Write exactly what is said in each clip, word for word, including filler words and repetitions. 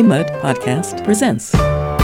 KMUD Podcast presents.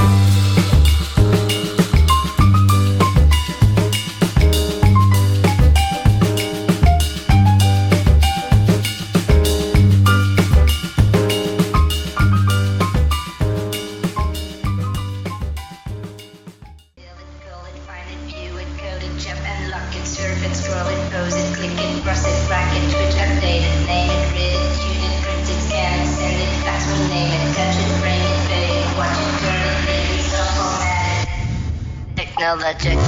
Technologic.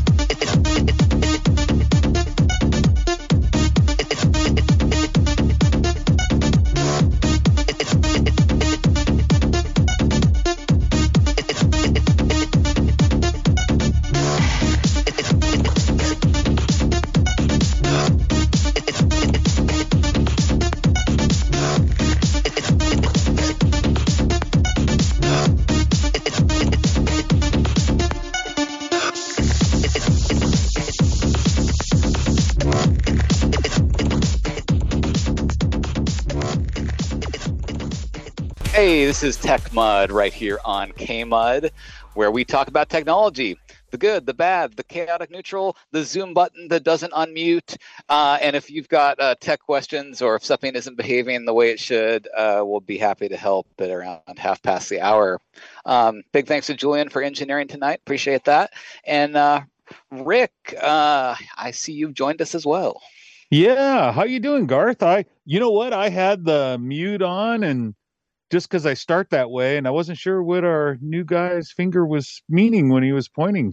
Hey, this is Tech Mud right here on KMUD, where we talk about technology, the good, the bad, the chaotic neutral, the Zoom button that doesn't unmute. Uh, and if you've got uh, tech questions or if something isn't behaving the way it should, uh, we'll be happy to help at around half past the hour. Um, big thanks to Julian for engineering tonight. Appreciate that. And uh, Rick, uh, I see you've joined us as well. Yeah. How you doing, Garth? I, you know what? I had the mute on and just because I start that way, and I wasn't sure what our new guy's finger was meaning when he was pointing.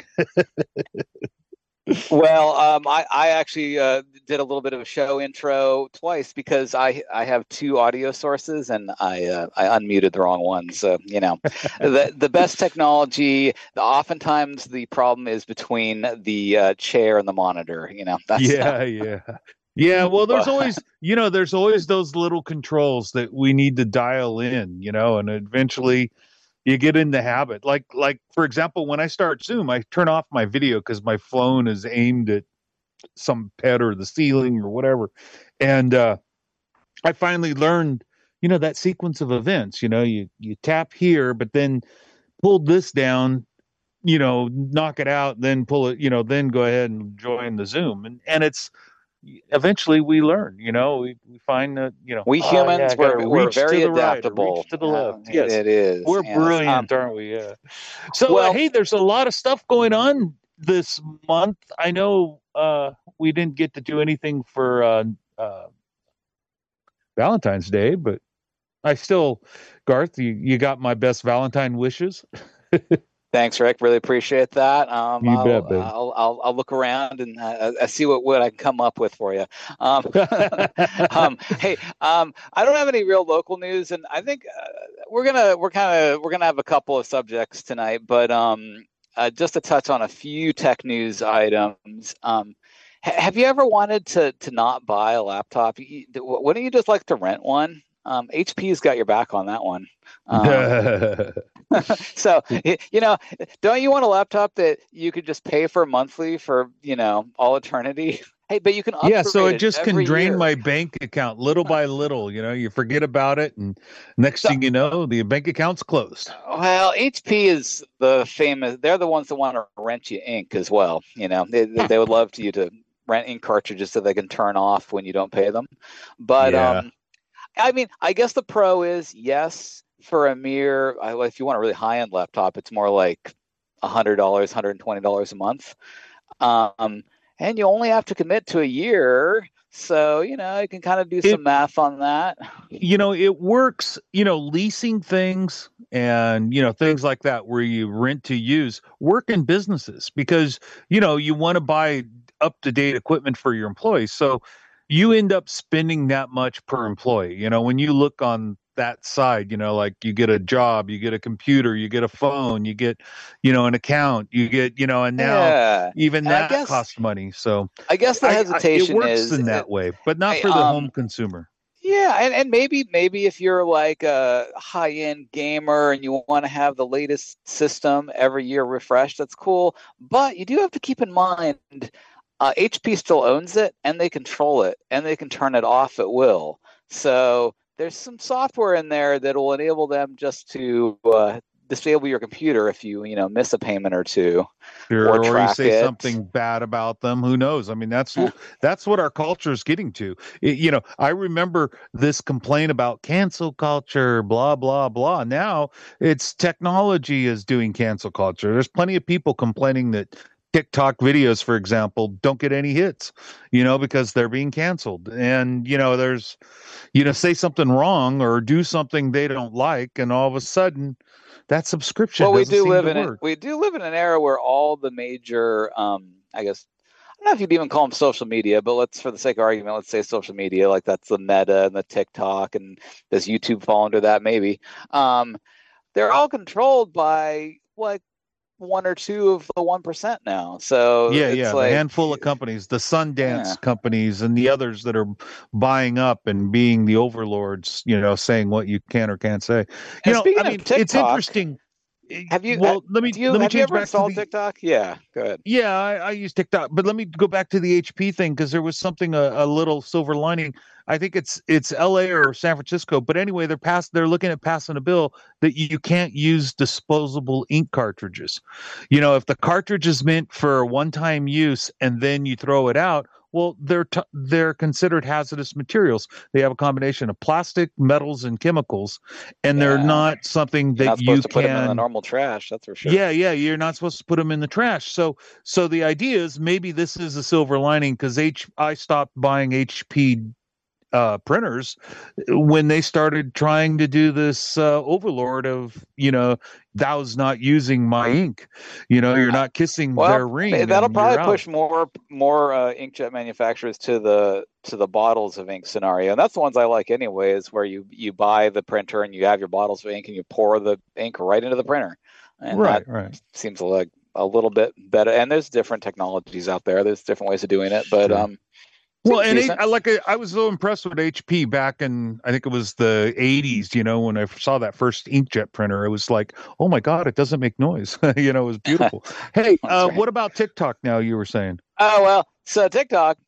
Well, um, I, I actually uh, did a little bit of a show intro twice because I, I have two audio sources and I uh, I unmuted the wrong one. So, you know, the the best technology, the, oftentimes the problem is between the uh, chair and the monitor, you know. That's yeah, not... yeah. Yeah, well, there's always, you know, there's always those little controls that we need to dial in, you know, and eventually you get in the habit. Like, like for example, when I start Zoom, I turn off my video because my phone is aimed at some pet or the ceiling or whatever. And uh, I finally learned, you know, that sequence of events, you know, you, you tap here, but then pull this down, you know, knock it out, then pull it, you know, then go ahead and join the Zoom. And, and it's, eventually we learn, you know, we, we find that, you know, we humans, oh, yeah, we're, we're very to adaptable. Right, to the uh, left. Yes, it is. We're yes. brilliant, um, aren't we? Yeah. So, well, uh, hey, there's a lot of stuff going on this month. I know uh, we didn't get to do anything for uh, uh, Valentine's Day, but I still, Garth, you, you got my best Valentine wishes. Thanks, Rick. Really appreciate that. Um, you I'll, bet, babe. I'll, I'll, I'll look around and uh, I see what, what I can come up with for you. Um, um, hey, um, I don't have any real local news, and I think uh, we're gonna we're kind of we're gonna have a couple of subjects tonight, but um, uh, just to touch on a few tech news items. Um, ha- have you ever wanted to to not buy a laptop? You, wouldn't you just like to rent one? Um, H P's got your back on that one. Um, so, you know, don't you want a laptop that you could just pay for monthly for, you know, all eternity? Hey, but you can upgrade yeah, so it it just can drain year. my bank account little by little. You know, you forget about it, and next so, thing you know, the bank account's closed. Well, H P is the famous. They're the ones that want to rent you ink as well. You know, they they would love you to rent ink cartridges so they can turn off when you don't pay them. But yeah. um, I mean, I guess the pro is yes. For a mere, if you want a really high-end laptop, it's more like one hundred dollars, one hundred twenty dollars a month. Um, and you only have to commit to a year. So, you know, you can kind of do some it, math on that. You know, it works, you know, leasing things and, you know, things like that where you rent to use work in businesses because, you know, you want to buy up-to-date equipment for your employees. So you end up spending that much per employee. You know, when you look on that side, you know, like you get a job, you get a computer, you get a phone, you get, you know, an account, you get, you know, and now yeah. even and that guess, costs money. So I guess the hesitation I, I, it works is in that it, way, but not I, for the um, home consumer. Yeah, and, and maybe maybe if you're like a high-end gamer and you want to have the latest system every year refreshed, that's cool. But you do have to keep in mind, uh, H P still owns it, and they control it, and they can turn it off at will. So there's some software in there that will enable them just to uh, disable your computer if you you know miss a payment or two, Sure, or or you track say it. something bad about them. Who knows? I mean, that's wh- that's what our culture is getting to. It- you know, I remember this complaint about cancel culture, blah blah blah. Now it's technology is doing cancel culture. There's plenty of people complaining that TikTok videos, for example, don't get any hits, you know, because they're being canceled. And you know, there's, you know, say something wrong or do something they don't like, and all of a sudden, that subscription Well, we doesn't do seem live to in it. work. We do live in an era where all the major, um, I guess, I don't know if you'd even call them social media, but let's, for the sake of argument, let's say social media, like that's the Meta and the TikTok, and does YouTube fall under that? Maybe. Um, they're all controlled by like one or two of the one percent now. So Yeah, it's yeah, the like, handful of companies, the yeah. Sundance companies, and the others that are buying up and being the overlords, you know, saying what you can or can't say. You And know, I speaking of mean, it's TikTok, interesting. Eh, have you, uh, Well, let me do you, let me have you change ever back to installed the TikTok? Yeah, go ahead. yeah, I, I use TikTok, but let me go back to the H P thing because there was something a, a little silver lining. I think it's it's L A or San Francisco, but anyway, they're pass they're looking at passing a bill that you can't use disposable ink cartridges. You know, if the cartridge is meant for one-time use and then you throw it out, well, they're t- they're considered hazardous materials. They have a combination of plastic, metals, and chemicals, and they're Yeah. not something You're that not supposed you to put them in the can. normal trash. That's for sure. Yeah, yeah, you're not supposed to put them in the trash. So, so the idea is maybe this is a silver lining because H I stopped buying H P uh, printers when they started trying to do this uh, overlord of, you know, thou's not using my ink. You know, you're not kissing Well, their ma- ring that'll and you're probably out. push more more uh, inkjet manufacturers to the to the bottles of ink scenario, and that's the ones I like anyway. Is where you you buy the printer and you have your bottles of ink and you pour the ink right into the printer, and that Right, right. seems like a little bit better. And there's different technologies out there. There's different ways of doing it, but Sure. um, Well, seems and it, decent. I like I was so impressed with H P back in I think it was the eighties. You know, when I saw that first inkjet printer, it was like, oh my god, it doesn't make noise. You know, it was beautiful. Hey, That's uh, right. what about TikTok? Now you were saying. Oh well, so TikTok.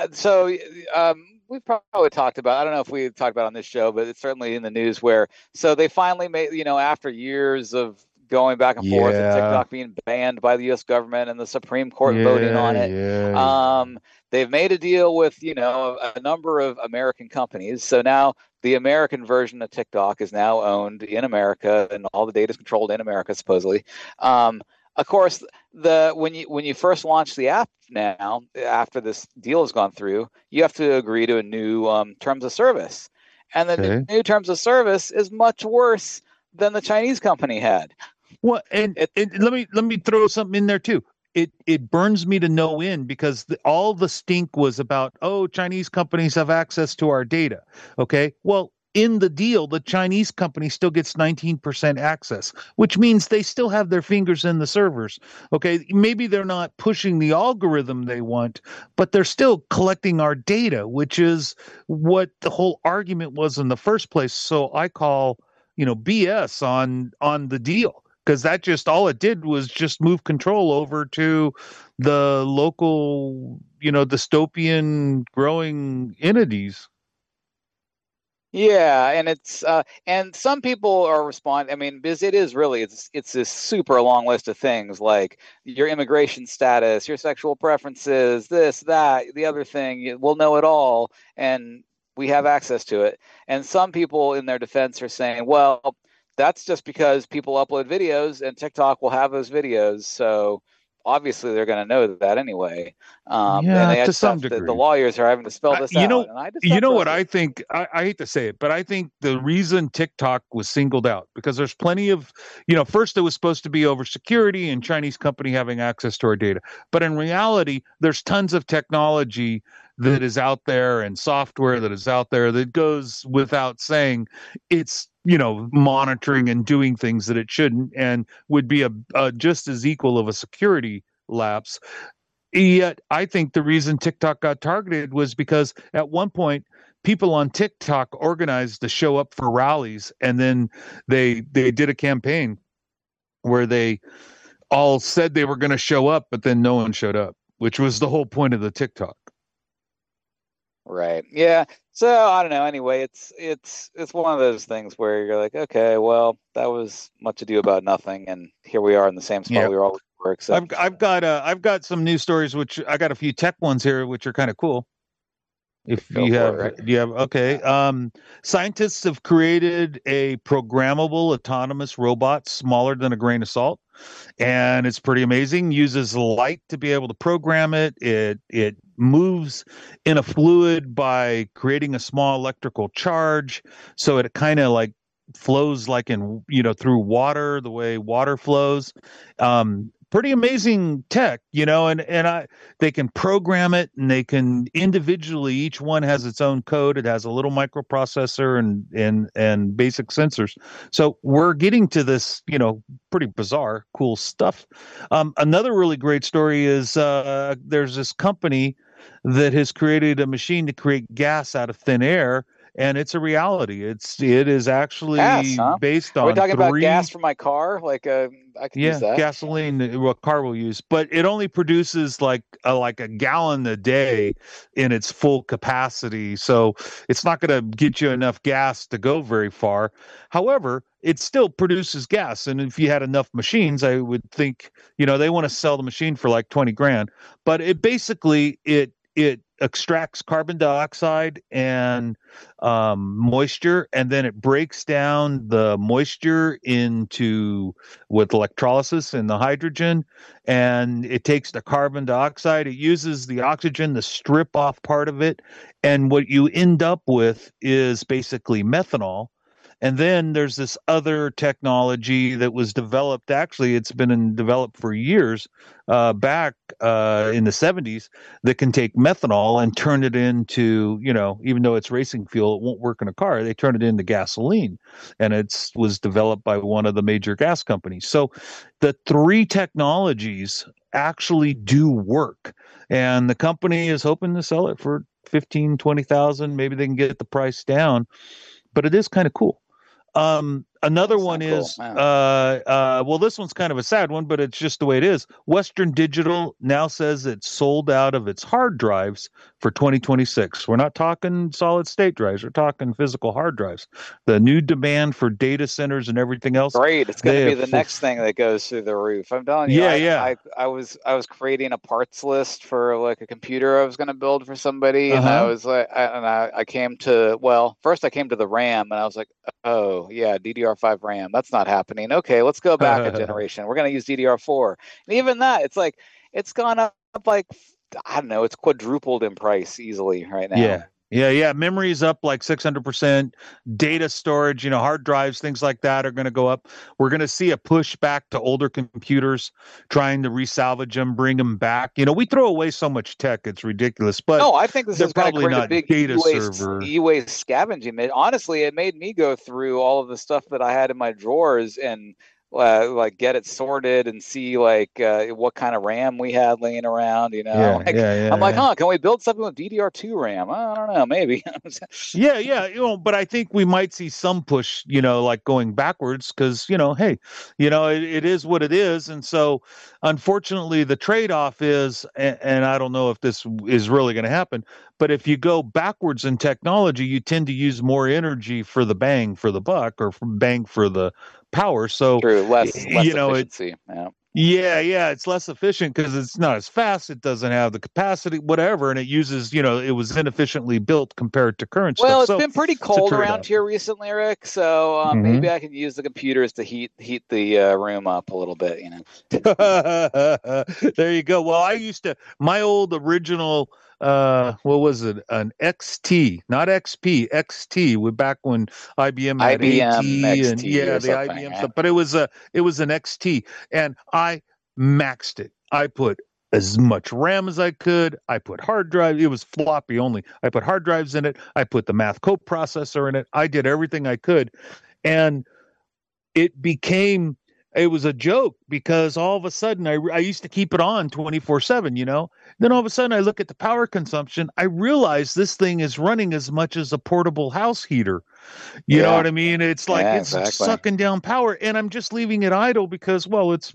So um, we've probably talked about. I don't know if we talked about it on this show, but it's certainly in the news where. So they finally made. You know, after years of going back and forth and Yeah, TikTok being banned by the U S government and the Supreme Court voting yeah, on it, yeah, yeah. um, they've made a deal with you know a, a number of American companies. So now the American version of TikTok is now owned in America, and all the data is controlled in America, supposedly. Um, of course, the when you when you first launch the app now, after this deal has gone through, you have to agree to a new um, terms of service, and the Okay. new terms of service is much worse than the Chinese company had. Well, and, It and let me let me throw something in there too. It it burns me to no end because the, all the stink was about, oh, Chinese companies have access to our data. Okay, well, in the deal, the Chinese company still gets nineteen percent access, which means they still have their fingers in the servers. Okay, maybe they're not pushing the algorithm they want, but they're still collecting our data, which is what the whole argument was in the first place. So I call, you know, B S on on the deal because that just all it did was just move control over to the local, you know, dystopian growing entities. Yeah, and it's uh, and some people are responding. I mean, because it is really it's it's this super long list of things like your immigration status, your sexual preferences, this, that, the other thing. We'll know it all, and we have access to it. And some people, in their defense, are saying, "Well, that's just because people upload videos, and TikTok will have those videos, so." Obviously, they're going to know that anyway, um, and Yeah, they to just some have to. The degree. lawyers are having to spell I, this you out, know, and I just you don't know what trust it. I think? I, I hate to say it, but I think the reason TikTok was singled out because there's plenty of, you know, first it was supposed to be over security and Chinese company having access to our data, but in reality, there's tons of technology that is out there and software that is out there that goes without saying it's, you know, monitoring and doing things that it shouldn't and would be a, a just as equal of a security lapse. Yet, I think the reason TikTok got targeted was because at one point, people on TikTok organized to show up for rallies, and then they they did a campaign where they all said they were going to show up, but then no one showed up, which was the whole point of the TikTok. Right. Yeah. So I don't know. Anyway, it's it's it's one of those things where you're like, okay, well, that was much ado about nothing, and here we are in the same spot Yeah. we were always were. I've Except, I've got uh I've got some news stories which I got a few tech ones here which are kind of cool. If go you for have, it. Right? do you have, okay. Um, scientists have created a programmable autonomous robot smaller than a grain of salt, and it's pretty amazing. Uses light to be able to program it. It it moves in a fluid by creating a small electrical charge, so it kind of like flows like in you know through water, the way water flows. Um, pretty amazing tech, you know, and and I they can program it and they can individually, each one has its own code. It has a little microprocessor and and and basic sensors. So we're getting to this, you know, pretty bizarre, cool stuff. Um, another really great story is uh, there's this company that has created a machine to create gas out of thin air. And it's a reality. It's it is Gas, actually huh? based Are we on talking about three. gas for my car? Like, uh, I could use Yeah, that. gasoline, uh, what a car will use, but it only produces like a, like a gallon a day in its full capacity. So it's not going to get you enough gas to go very far. However, it still produces gas. And if you had enough machines, I would think, you know, they want to sell the machine for like twenty grand, but it basically, it, it extracts carbon dioxide and um, moisture, and then it breaks down the moisture into with electrolysis and the hydrogen, and it takes the carbon dioxide. It uses the oxygen to strip off part of it, and what you end up with is basically methanol. And then there's this other technology that was developed. Actually, it's been in, developed for years uh, back uh, in the seventies that can take methanol and turn it into, you know, even though it's racing fuel, it won't work in a car. They turn it into gasoline, and it's was developed by one of the major gas companies. So the three technologies actually do work, and the company is hoping to sell it for fifteen, twenty thousand. Maybe they can get the price down, but it is kind of cool. Um, another That's one not cool. is, Wow. uh, uh, well, this one's kind of a sad one, but it's just the way it is. Western Digital now says it's sold out of its hard drives for twenty twenty-six. We're not talking solid state drives. We're talking physical hard drives. The new demand for data centers and everything else. Great. It's going to They be have the next thing that goes through the roof. I'm telling you, Yeah, I, yeah. I, I was I was creating a parts list for like a computer I was going to build for somebody, and I Uh-huh. was like, I, and I, I came to well, first I came to the RAM, and I was like, oh yeah, D D R five RAM. That's not happening. Okay, let's go back a generation. We're going to use D D R four, and even that, it's like it's gone up like I don't know, it's quadrupled in price easily right now. Yeah. Yeah, yeah. Memory's up like six hundred percent. Data storage, you know, hard drives, things like that are going to go up. We're going to see a push back to older computers, trying to resalvage them, bring them back. You know, we throw away so much tech, it's ridiculous. But No, I think this they're is going to probably create a not big data e-waste, server. e-waste scavenging. It, honestly, it made me go through all of the stuff that I had in my drawers and uh, like get it sorted and see like uh, what kind of RAM we had laying around. You know, Yeah, like, yeah, yeah, I'm like, yeah. huh? Can we build something with D D R two RAM? I don't know, maybe. Yeah, yeah, you know, but I think we might see some push, you know, like going backwards because, you know, hey, you know, it, it is what it is. And so unfortunately, the trade-off is, and, and I don't know if this is really going to happen, but if you go backwards in technology, you tend to use more energy for the bang for the buck or for bang for the power. So, True, less less you know, it, efficiency. Yeah. yeah, yeah, it's less efficient because it's not as fast. It doesn't have the capacity, whatever, and it uses, you know, it was inefficiently built compared to current Well, stuff. it's So been pretty it's a cold trade-off. around here recently, Rick. So um, Mhm. maybe I can use the computers to heat heat the uh, room up a little bit. You know. There you go. Well, I used to my old original uh what was it? An X T, not X P, X T, with back when I B M had I B M AT and X T yeah, or the something, I B M right? stuff, but it was a it was an X T, and I maxed it. I put as much RAM as I could. I put hard drive. It was floppy only. I put hard drives in it. I put the math coprocessor in it. I did everything I could, and it became it was a joke because all of a sudden I, I used to keep it on twenty-four seven, you know. Then all of a sudden I look at the power consumption. I realize this thing is running as much as a portable house heater. You know Yeah. what I mean? It's like Yeah, it's exactly. sucking down power, and I'm just leaving it idle because, well, it's my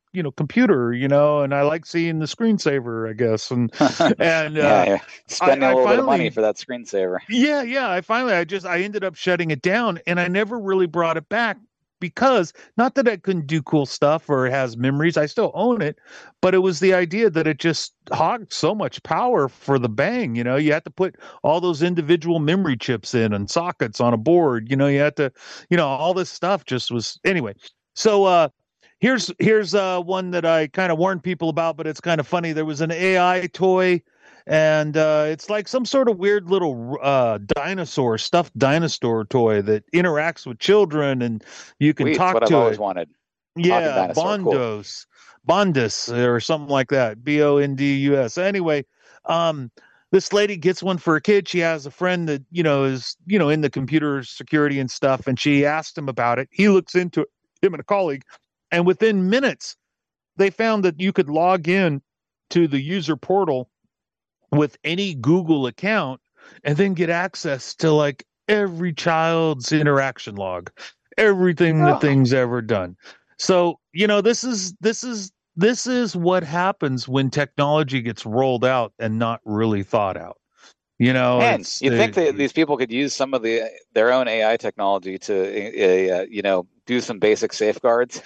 you know, computer, you know, and I like seeing the screensaver, I guess. And, and, yeah, uh, yeah. spending I, a I little finally, bit of money for that screensaver. yeah, yeah. I finally, I just, I ended up shutting it down, and I never really brought it back because not that I couldn't do cool stuff or it has memories. I still own it, but it was the idea that it just hogged so much power for the bang. You know, you had to put all those individual memory chips in and sockets on a board. You know, you had to, you know, all this stuff just was anyway. So, uh, here's, here's, uh, one that I kind of warned people about, but it's kind of funny. There was an A I toy, and uh, it's like some sort of weird little uh, dinosaur, stuffed dinosaur toy that interacts with children, and you can Sweet, talk what I've to always it. wanted. Yeah, Dinosaur, cool. Bondos, Bondus, or something like that. B O N D U S. Anyway, um, this lady gets one for a kid. She has a friend that, you know, is, you know, in the computer security and stuff, and she asked him about it. He looks into it, him and a colleague, and within minutes, they found that you could log in to the user portal with any Google account and then get access to like every child's interaction log, everything the Oh. thing's ever done. So, you know, this is this is this is what happens when technology gets rolled out and not really thought out. You know, And it's you think uh, that these people could use some of the their own A I technology to, uh, you know, do some basic safeguards?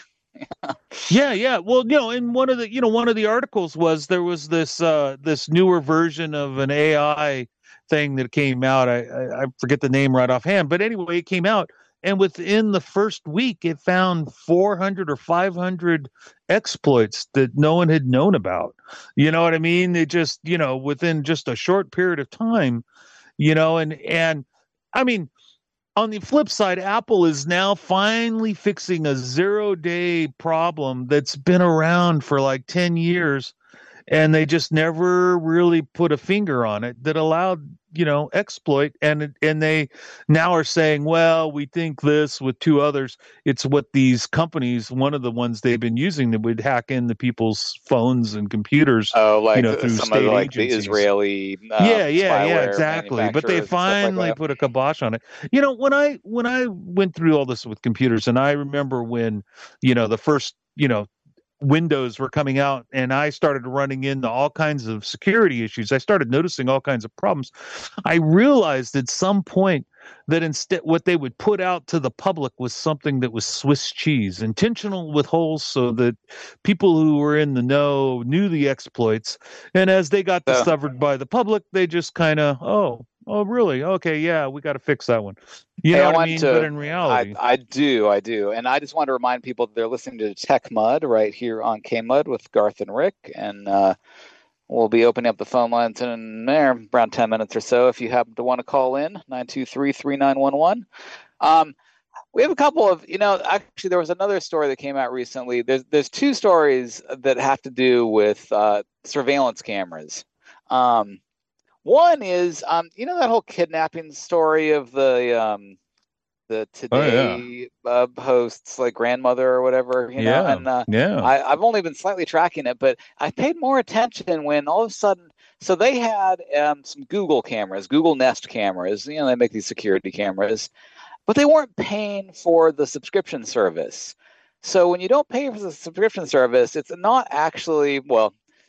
Yeah, yeah. Well, you know, in one of the, you know, one of the articles was there was this uh this newer version of an A I thing that came out. I I, I forget the name right offhand, but anyway, it came out, and within the first week, it found four hundred or five hundred exploits that no one had known about. You know what I mean? It just, you know, within just a short period of time, you know, and and I mean, on the flip side, Apple is now finally fixing a zero day problem that's been around for like ten years, and they just never really put a finger on it that allowed, you know, exploit. And, and they now are saying, well, we think this with two others. It's what these companies, one of the ones they've been using that would hack into people's phones and computers, Oh, like you know, through some state of like the agencies. Israeli um, Yeah, yeah, yeah, spyware exactly. But they manufacturers and stuff like finally that. put a kibosh on it. You know, when I when I went through all this with computers, and I remember when, you know, the first, you know, Windows were coming out, and I started running into all kinds of security issues. I started noticing all kinds of problems. I realized at some point that instead what they would put out to the public was something that was Swiss cheese, intentional with holes so that people who were in the know knew the exploits. And as they got So, discovered by the public, they just kind of, oh, oh, really? Okay, yeah, we got to fix that one. You hey, know I what I want mean? to. But in reality, I, I do, I do, and I just want to remind people that they're listening to Tech Mud right here on K Mud with Garth and Rick, and uh, we'll be opening up the phone lines in there around ten minutes or so. If you happen to want to call in, nine two three, three nine one one. Um, we have a couple of, you know, actually there was another story that came out recently. There's there's two stories that have to do with uh, surveillance cameras. Um, One is, um, you know, that whole kidnapping story of the um, the Today oh, yeah. uh, host's like grandmother or whatever, you know. Yeah, and uh, yeah. I, I've only been slightly tracking it, but I paid more attention when all of a sudden, so they had um, some Google cameras, Google Nest cameras. You know, they make these security cameras, but they weren't paying for the subscription service. So when you don't pay for the subscription service, it's not actually well.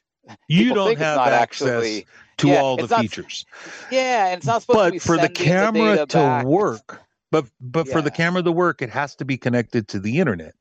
You don't have not access actually, to yeah, all the not, features. Yeah, and it's not supposed but to be for the camera the to back. work, but but yeah. for the camera to work, it has to be connected to the internet.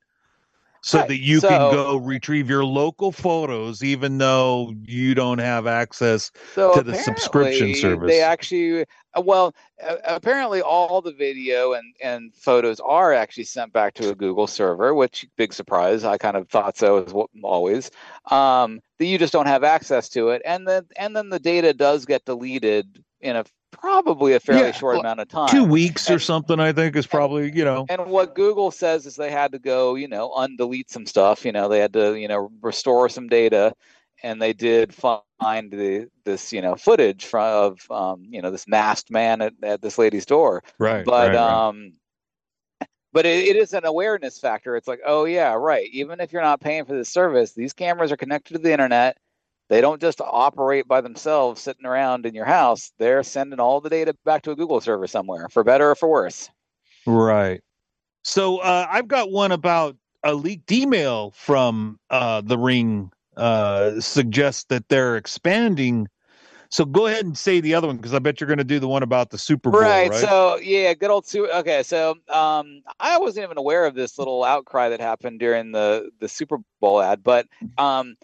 So right. that you so, can go retrieve your local photos, even though you don't have access so to the subscription service. They actually, well, uh, apparently all the video and, and photos are actually sent back to a Google server, which, big surprise, I kind of thought so as always. Um, that you just don't have access to it, and then and then the data does get deleted in a probably a fairly yeah, short well, amount of time. Two weeks and, or something, I think, is probably, and, you know. And what Google says is they had to go, you know, undelete some stuff. You know, they had to, you know, restore some data, and they did find the this, you know, footage from of, um, you know, this masked man at, at this lady's door. Right. But right, um, right. but it, it is an awareness factor. It's like, oh yeah, right. Even if you're not paying for this service, these cameras are connected to the internet. They don't just operate by themselves sitting around in your house. They're sending all the data back to a Google server somewhere, for better or for worse. Right. So uh, I've got one about a leaked email from uh, the Ring uh, suggests that they're expanding. So go ahead and say the other one, because I bet you're going to do the one about the Super Bowl, right? Right. So yeah, good old Super. Okay, so um, I wasn't even aware of this little outcry that happened during the the Super Bowl ad, but um,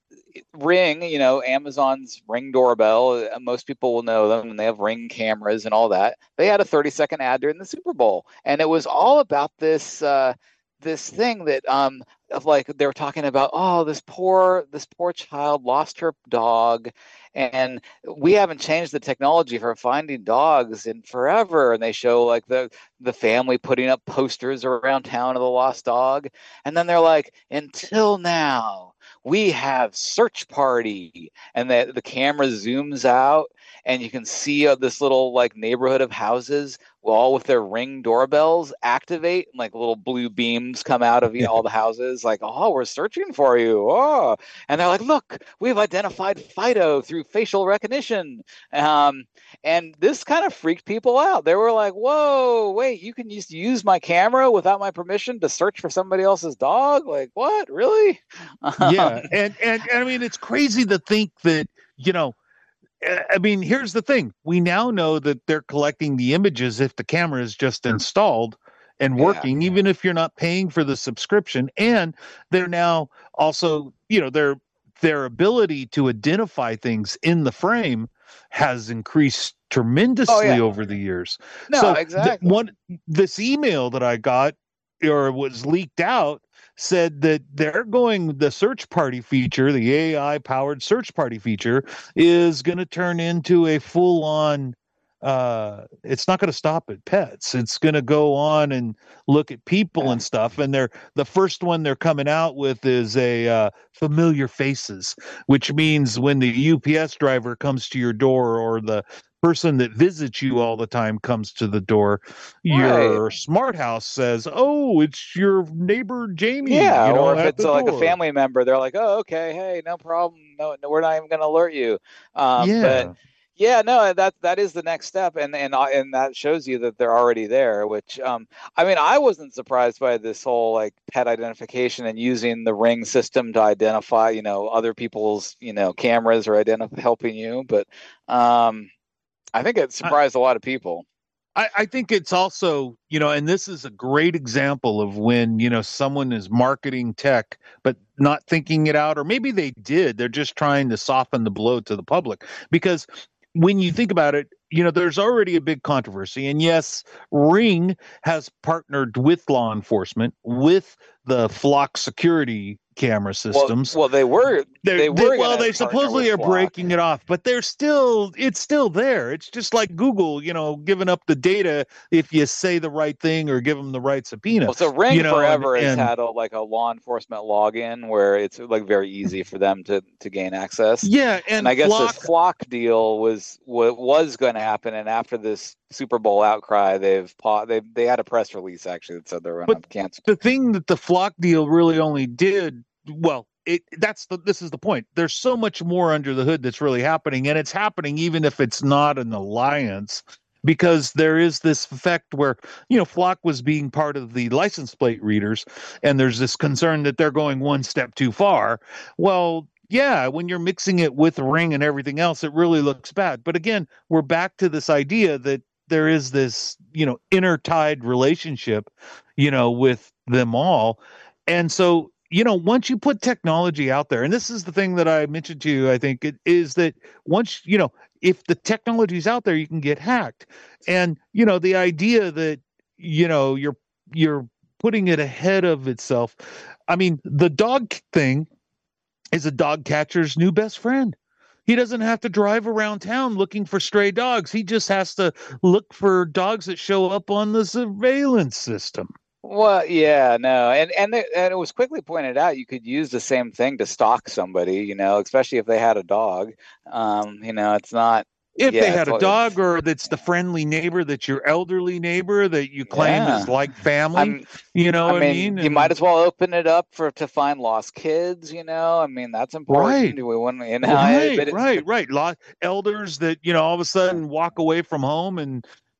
Ring, you know, Amazon's Ring doorbell. Most people will know them, and they have Ring cameras and all that. They had a thirty second ad during the Super Bowl, and it was all about this uh, this thing that um, of like they were talking about. Oh, this poor this poor child lost her dog, and we haven't changed the technology for finding dogs in forever. And they show like the the family putting up posters around town of the lost dog, and then they're like, until now we have Search Party, and the the camera zooms out, and you can see uh, this little like neighborhood of houses, all with their Ring doorbells activate, and like little blue beams come out of you know, all the houses, like, oh, we're searching for you. Oh, and they're like, look, we've identified Fido through facial recognition. Um, and this kind of freaked people out. They were like, whoa, wait, you can just use my camera without my permission to search for somebody else's dog? Like, what? Really? Yeah. and, and, and I mean, it's crazy to think that, you know, I mean, here's the thing. We now know that they're collecting the images if the camera is just installed and working, yeah. even if you're not paying for the subscription. And they're now also, you know, their their ability to identify things in the frame has increased tremendously oh, yeah. over the years. No, so exactly. Th- one, this email that I got or was leaked out said that they're going, the Search Party feature, the A I powered Search Party feature, is going to turn into a full on, uh, it's not going to stop at pets. It's going to go on and look at people yeah. and stuff. And they're, the first one they're coming out with is a uh, familiar faces, which means when the U P S driver comes to your door or the person that visits you all the time comes to the door, your right. smart house says, oh, it's your neighbor Jamie. Yeah, you know, or if it's door. like a family member, they're like, oh, okay, hey, no problem. No, no we're not even going to alert you. Um, yeah. But yeah, no, that that is the next step, and and and that shows you that they're already there. Which, um, I mean, I wasn't surprised by this whole like pet identification and using the Ring system to identify, you know, other people's, you know, cameras or identify helping you, but. Um, I think it surprised I, a lot of people. I, I think it's also, you know, and this is a great example of when, you know, someone is marketing tech, but not thinking it out, or maybe they did. They're just trying to soften the blow to the public. Because when you think about it, you know, there's already a big controversy. And yes, Ring has partnered with law enforcement, with the Flock security camera systems. Well, well they were. They're, they were they, well, they supposedly are Flock. breaking it off, but they're still. It's still there. It's just like Google, you know, giving up the data if you say the right thing or give them the right subpoena. Well, so Ring you know, forever and, has and, had a, like a law enforcement login where it's like very easy for them to, to gain access. Yeah, and, and I guess Flock, this Flock deal was what was going to happen, and after this Super Bowl outcry, they've they they had a press release actually that said they were going to cancel. The thing that the Flock deal really only did well. It that's the this is the point. There's so much more under the hood that's really happening, and it's happening even if it's not an alliance, because there is this effect where, you know, Flock was being part of the license plate readers, and there's this concern that they're going one step too far. Well, yeah, when you're mixing it with Ring and everything else, it really looks bad. But again, we're back to this idea that there is this, you know, intertied relationship, you know, with them all, and so. You know, once you put technology out there, and this is the thing that I mentioned to you, I think it is that once, you know, if the technology is out there, you can get hacked. And, you know, the idea that, you know, you're, you're putting it ahead of itself. I mean, the dog thing is a dog catcher's new best friend. He doesn't have to drive around town looking for stray dogs. He just has to look for dogs that show up on the surveillance system. Well, yeah, no, and and, they, and it was quickly pointed out you could use the same thing to stalk somebody, you know, especially if they had a dog. Um, you know, it's not if yeah, they had a dog, or that's the friendly neighbor, that's your elderly neighbor that you claim yeah. is like family. I'm, you know, I what mean, I mean, you and, might as well open it up for to find lost kids. You know, I mean, that's important. Right, Do we want, you know, right, it, right, right. Lost elders that, you know, all of a sudden walk away from home and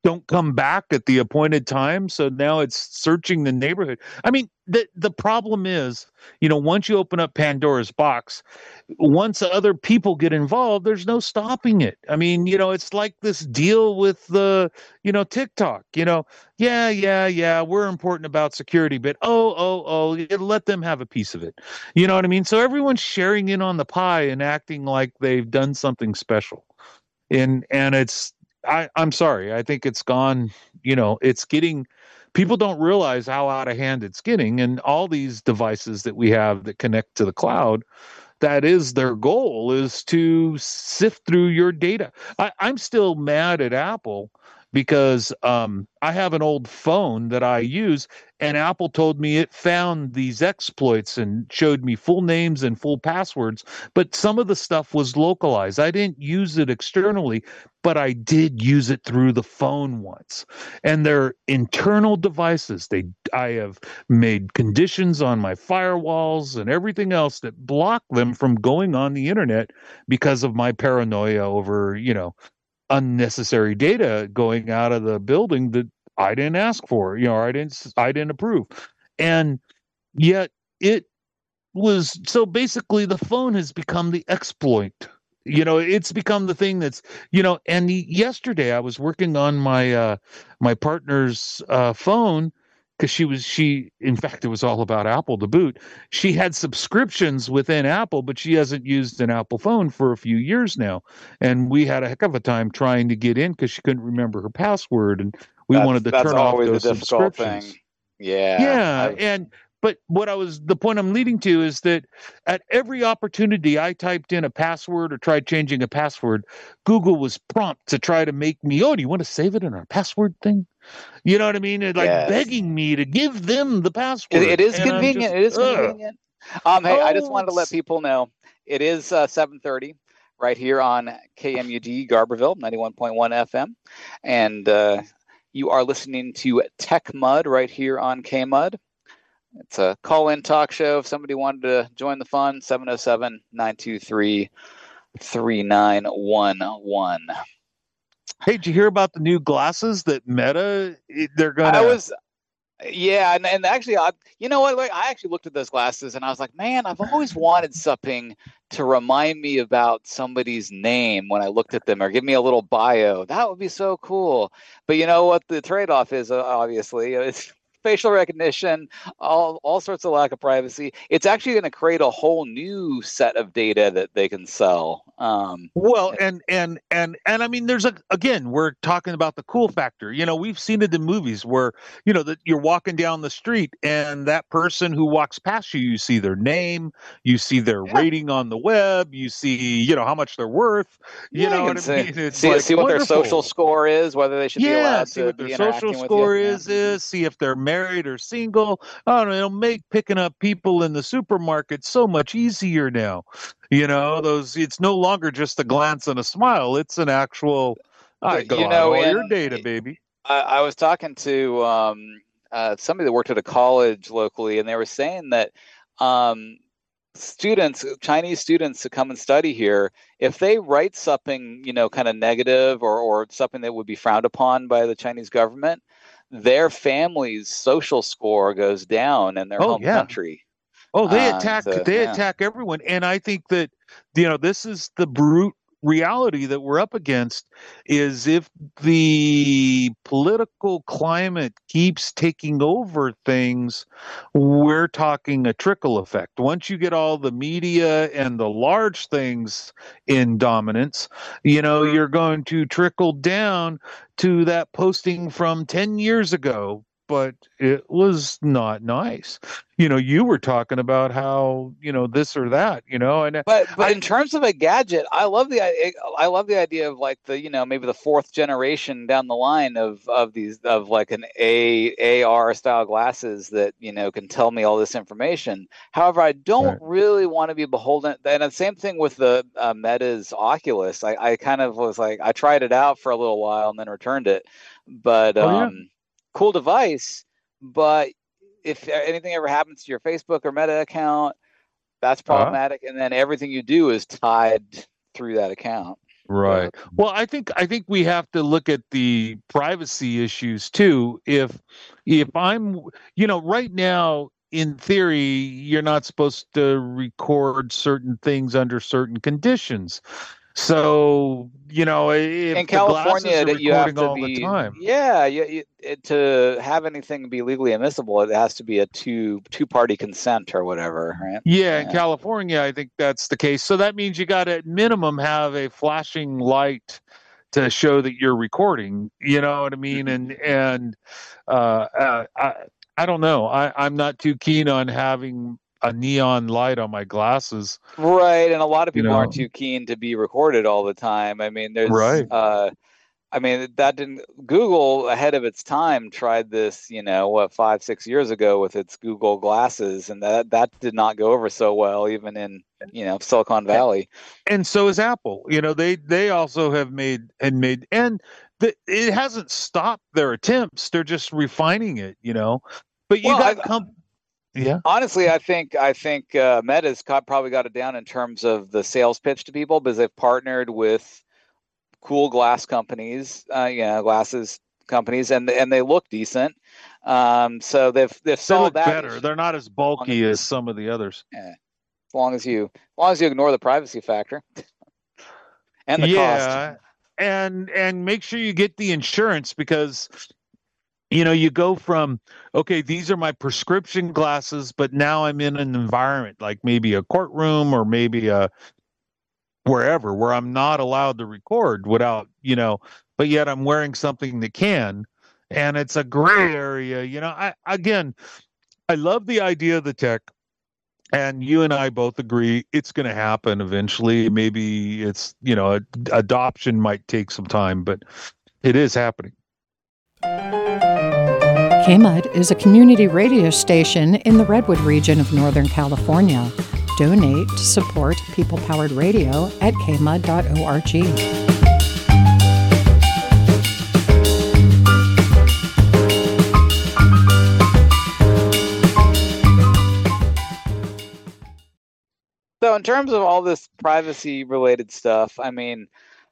don't come back at the appointed time. So now it's searching the neighborhood. I mean, the the problem is, you know, once you open up Pandora's box, once other people get involved, there's no stopping it. I mean, you know, it's like this deal with the, you know, TikTok, you know, yeah, yeah, yeah, we're important about security, but oh, oh, oh, let them have a piece of it. You know what I mean? So everyone's sharing in on the pie and acting like they've done something special. And and it's I, I'm sorry, I think it's gone, you know, it's getting people don't realize how out of hand it's getting. And all these devices that we have that connect to the cloud, that is their goal, is to sift through your data. I, I'm still mad at Apple because um, I have an old phone that I use, and Apple told me it found these exploits and showed me full names and full passwords, but some of the stuff was localized. I didn't use it externally, but I did use it through the phone once. And they're internal devices. They I have made conditions on my firewalls and everything else that block them from going on the internet because of my paranoia over, you know, unnecessary data going out of the building that I didn't ask for, you know, or I didn't, I didn't approve. And yet it was, so basically the phone has become the exploit. You know, it's become the thing that's, you know, and yesterday I was working on my, uh, my partner's, uh, phone, because she was, she, in fact, it was all about Apple to boot. She had subscriptions within Apple, but she hasn't used an Apple phone for a few years now. And we had a heck of a time trying to get in because she couldn't remember her password. And we that's, wanted to that's turn off always those the difficult subscriptions. thing. Yeah. Yeah. I've... And, but what I was, the point I'm leading to is that at every opportunity I typed in a password or tried changing a password, Google was prompt to try to make me, oh, do you want to save it in our password thing? You know what I mean? It's like yes. begging me to give them the password. It, it is and convenient. Just, it is ugh. convenient. Um, hey, oh, I just wanted to let people know it is uh, seven thirty right here on K M U D Garberville, ninety-one point one F M. And uh, you are listening to Tech Mud right here on K Mud. It's a call-in talk show. If somebody wanted to join the fun, seven oh seven, nine two three, three nine one one. Hey, did you hear about the new glasses that Meta, they're going to... I was... Yeah, and, and actually, I, you know what? Like, I actually looked at those glasses and I was like, man, I've always wanted something to remind me about somebody's name when I looked at them, or give me a little bio. That would be so cool. But you know what the trade-off is, uh, obviously? It's facial recognition, all all sorts of lack of privacy. It's actually going to create a whole new set of data that they can sell. Um, well, and and and and I mean, there's a again, we're talking about the cool factor. You know, we've seen it in movies where, you know, that you're walking down the street and that person who walks past you, you see their name, you see their yeah. rating on the web, you see, you know, how much they're worth. You yeah, know what I mean? It's see, like see what wonderful. their social score is, whether they should yeah, be allowed see to what be their social with score you. is, yeah. is see if they're married or single. I don't know, it'll make picking up people in the supermarket so much easier now. You know, those it's no longer just a glance and a smile. It's an actual, I got you know, all in, your data, baby. I, I was talking to um, uh, somebody that worked at a college locally, and they were saying that um, students, Chinese students who come and study here, if they write something, you know, kind of negative or, or something that would be frowned upon by the Chinese government, their family's social score goes down in their oh, home yeah. country. Oh, they attack uh, so, they yeah. attack everyone. And I think that, you know, this is the brute reality that we're up against, is if the political climate keeps taking over things, we're talking a trickle effect. Once you get all the media and the large things in dominance, you know, you're going to trickle down to that posting from ten years ago. But it was not nice. You know, you were talking about how, you know, this or that, you know, and but but I, in terms of a gadget, I love the I love the idea of like the, you know, maybe the fourth generation down the line of of these of like an A A R style glasses that, you know, can tell me all this information. However, I don't right. really want to be beholden. And the same thing with the uh, Meta's Oculus. I, I kind of was like, I tried it out for a little while and then returned it, but oh, yeah. um. cool device, but if anything ever happens to your Facebook or Meta account, that's problematic. Uh-huh. And then everything you do is tied through that account. Right. But, Well, I think I think we have to look at the privacy issues too. If if I'm, you know, right now in theory, you're not supposed to record certain things under certain conditions. So, you know, in if the glasses California, are that you have recording to all the be, time. yeah, you, you, it, to have anything be legally admissible, it has to be a two two party consent or whatever, right? Yeah, in Yeah. California, I think that's the case. So that means you got to at minimum have a flashing light to show that you're recording. You know what I mean? Mhm. And and uh, uh, I I don't know. I I'm not too keen on having a neon light on my glasses. Right, and a lot of You people aren't know, too keen to be recorded all the time. I mean, there's right? uh I mean, that didn't Google ahead of its time tried this, you know, what, five, six years ago with its Google glasses, and that that did not go over so well, even in, you know, Silicon Valley. And so is Apple. You know, they they also have made and made and the, it hasn't stopped their attempts. They're just refining it. You know, but you Well, I, got com- yeah. honestly, I think I think uh, Meta's got, probably got it down in terms of the sales pitch to people because they've partnered with cool glass companies, uh, you know, glasses companies, and and they look decent. Um, so they've they've They solved look that better. issue. They're not as bulky as some of the others. Yeah, as long as you as long as you ignore the privacy factor and the Yeah, cost. and and make sure you get the insurance because you know you go from okay, these are my prescription glasses, but now I'm in an environment like maybe a courtroom or maybe a wherever where I'm not allowed to record without, you know, but yet I'm wearing something that can. And it's a gray area, you know. I again, I love the idea of the tech, and you and I both agree it's going to happen eventually. Maybe it's, you know, ad- adoption might take some time, but it is happening. K M U D is a community radio station in the Redwood region of Northern California. Donate to support people-powered radio at k m u d dot org. So in terms of all this privacy related stuff, I mean,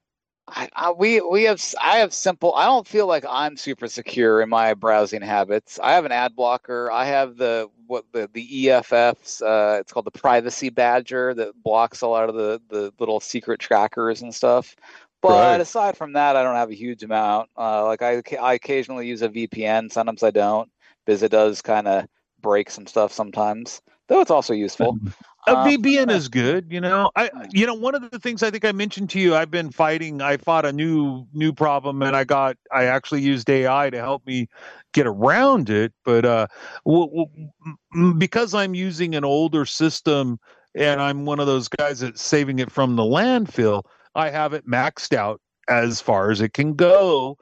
I, I, we we have I have simple. I don't feel like I'm super secure in my browsing habits. I have an ad blocker. I have the what the the E F Fs. Uh, it's called the Privacy Badger that blocks a lot of the the little secret trackers and stuff. But Right. aside from that, I don't have a huge amount. Uh, like I I occasionally use a V P N. Sometimes I don't because it does kind of break some stuff sometimes. Though it's also useful. A Um, V P N is good, you know. I, you know, one of the things I think I mentioned to you, I've been fighting. I fought a new new problem, and I got. I actually used A I to help me get around it. But uh, w- w- m- because I'm using an older system, and I'm one of those guys that's saving it from the landfill, I have it maxed out as far as it can go,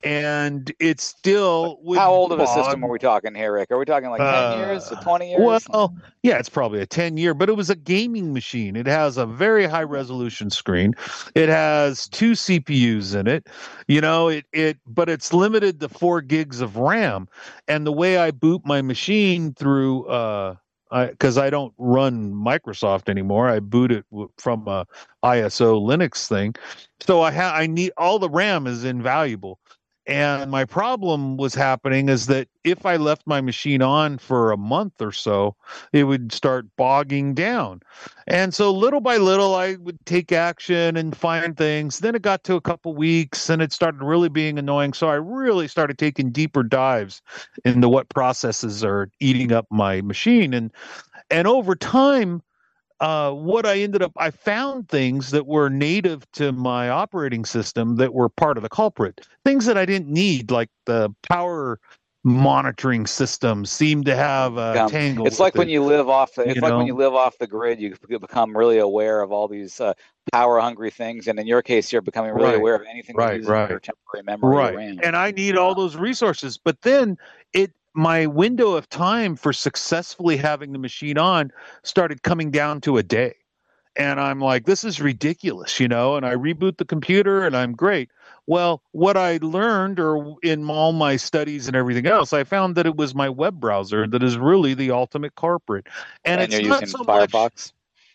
and it's still would How old of a bog- system are we talking here, Rick? Are we talking like ten years, Uh, twenty years? Well, yeah, it's probably a ten year, but it was a gaming machine. It has a very high resolution screen. It has two C P Us in it. You know, it it but it's limited to four gigs of RAM. And the way I boot my machine through uh because I, I don't run Microsoft anymore. I boot it w- from a I S O Linux thing. So I ha- I need all the RAM is invaluable. And my problem was happening is that if I left my machine on for a month or so, it would start bogging down. And so little by little, I would take action and find things. Then it got to a couple weeks and it started really being annoying. So I really started taking deeper dives into what processes are eating up my machine. And and over time, uh, what I ended up, I found things that were native to my operating system that were part of the culprit. Things that I didn't need, like the power monitoring system, seemed to have a Um, tangle. it's like with when it, you live off the. It's you like when know? you live off the grid, you become really aware of all these uh, power-hungry things, and in your case, you're becoming really Right, aware of anything that right, uses right. your temporary memory or Right. RAM. And I need all those resources. But then it my window of time for successfully having the machine on started coming down to a day. And I'm like, this is ridiculous, you know, and I reboot the computer and I'm great. Well, what I learned or in all my studies and everything else, I found that it was my web browser that is really the ultimate culprit. And, And it's you're not using so much Firefox.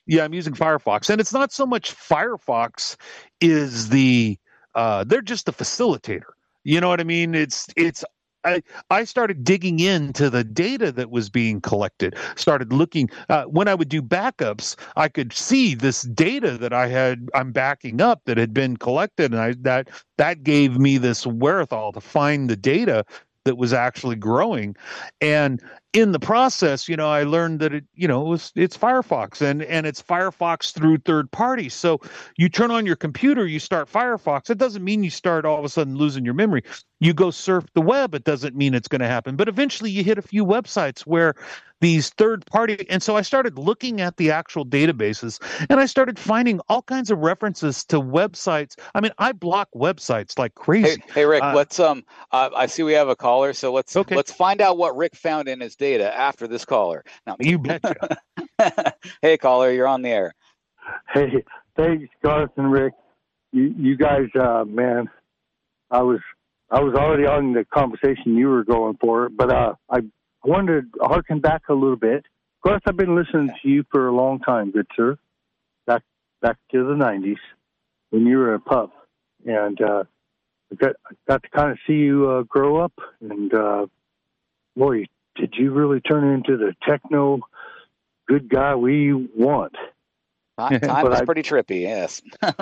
Yeah, I'm using Firefox, and it's not so much Firefox is the uh, they're just the facilitator. You know what I mean? It's it's I, I started digging into the data that was being collected, started looking. Uh, when I would do backups, I could see this data that I had, I'm backing up that had been collected. And I, that, that gave me this wherewithal to find the data that was actually growing. And in the process, you know, I learned that it, you know, it was, it's Firefox and, and it's Firefox through third parties. So you turn on your computer, you start Firefox. It doesn't mean you start all of a sudden losing your memory. You go surf the web. It doesn't mean it's going to happen. But eventually you hit a few websites where these third party. And so I started looking at the actual databases and I started finding all kinds of references to websites. I mean, I block websites like crazy. Hey, hey Rick, uh, let's um uh, I see we have a caller, so let's okay. let's find out what Rick found in his data after this caller. Now, you betcha. Hey caller, you're on the air. Hey, thanks, Garth and Rick. You you guys, uh, man, I was I was already on the conversation you were going for, but uh, I wanted to harken back a little bit. Garth, I've been listening to you for a long time, good sir. Back back to the nineties when you were a pup, and uh, I got I got to kind of see you uh, grow up, and uh, boy, did you really turn into the techno good guy we want. Time, time is I, pretty trippy, yes.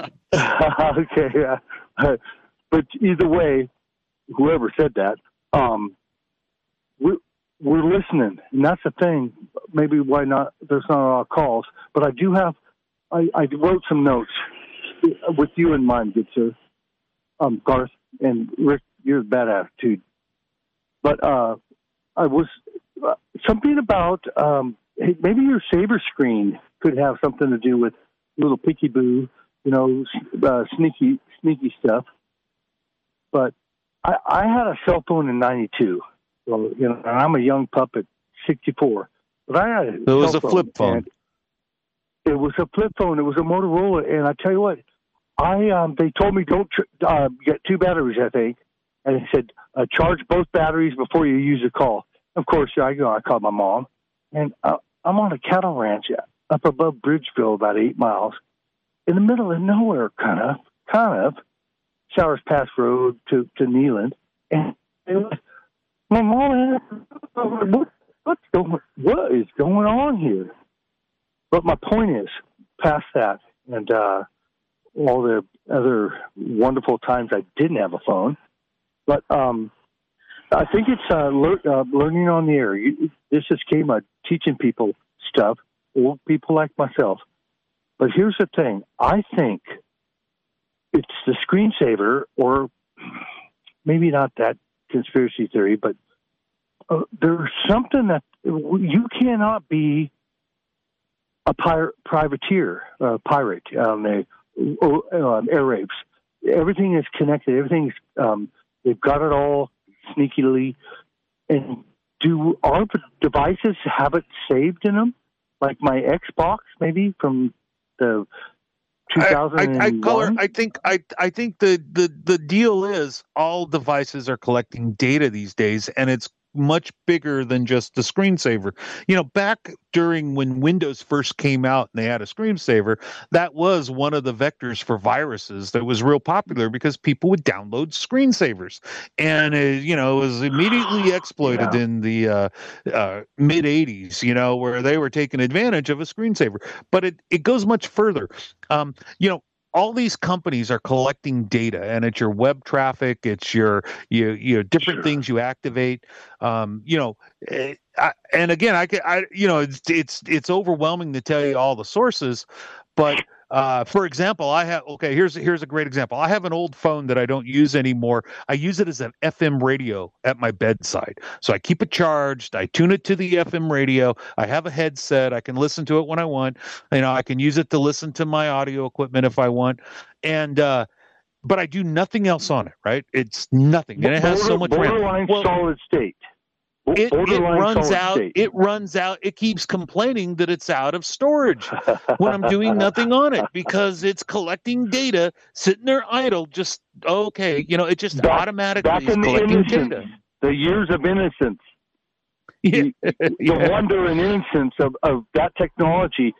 Okay, uh, but either way, whoever said that, um, we're, we're listening, and that's the thing. Maybe why not? There's not a lot of calls, but I do have. I, I wrote some notes with you in mind, good sir. Um, Garth and Rick, you're a bad attitude, but uh, I was uh, something about um, hey, maybe your saber screen could have something to do with little peekaboo, you know, uh, sneaky, sneaky stuff. But I, I had a cell phone in ninety-two. So, you know, and I'm a young pup at sixty-four. But I had a it was a flip phone. It was a flip phone. It was a Motorola. And I tell you what, I um, they told me don't tr- uh, get two batteries, I think. And they said, uh, charge both batteries before you use a call. Of course, I go, I called my mom. And uh, I'm on a cattle ranch up above Bridgeville, about eight miles, in the middle of nowhere, kind of, kind of, Showers Pass Road to, to Neyland. And it was, my mom, what, what's going, what is going on here? But my point is, past that, and uh, all the other wonderful times I didn't have a phone, but um, I think it's uh, lear- uh, learning on the air. You, this just came out teaching people stuff, old people like myself. But here's the thing. I think it's the screensaver, or maybe not that conspiracy theory, but uh, there's something that you cannot be a pir- privateer, uh, pirate on the um, air rapes. Everything is connected. Everything's, um, they've got it all sneakily. And do our devices have it saved in them? Like my Xbox, maybe from the two thousand one? I, I, I, color, I think I I think the, the, the deal is all devices are collecting data these days, and it's much bigger than just the screensaver. You know, back during when Windows first came out and they had a screensaver, that was one of the vectors for viruses that was real popular because people would download screensavers. And, uh, you know, it was immediately exploited yeah. in the uh, uh, mid eighties, you know, where they were taking advantage of a screensaver. But it, it goes much further. Um, you know, all these companies are collecting data, and it's your web traffic, it's your you you know different sure. things you activate. Um, you know, I, and again, I, I you know it's it's it's overwhelming to tell you all the sources, but uh, for example, I have okay. Here's here's a great example. I have an old phone that I don't use anymore. I use it as an F M radio at my bedside, so I keep it charged. I tune it to the F M radio. I have a headset. I can listen to it when I want. You know, I can use it to listen to my audio equipment if I want, and uh, but I do nothing else on it. Right? It's nothing, and it has so much borderline RAM. solid state. It, it runs out. State. It runs out. It keeps complaining that it's out of storage when I'm doing nothing on it because it's collecting data, sitting there idle. Just okay, you know, it just back, automatically back is in collecting the innocence, data. The years of innocence, yeah. the, the yeah. wonder and innocence of, of that technology.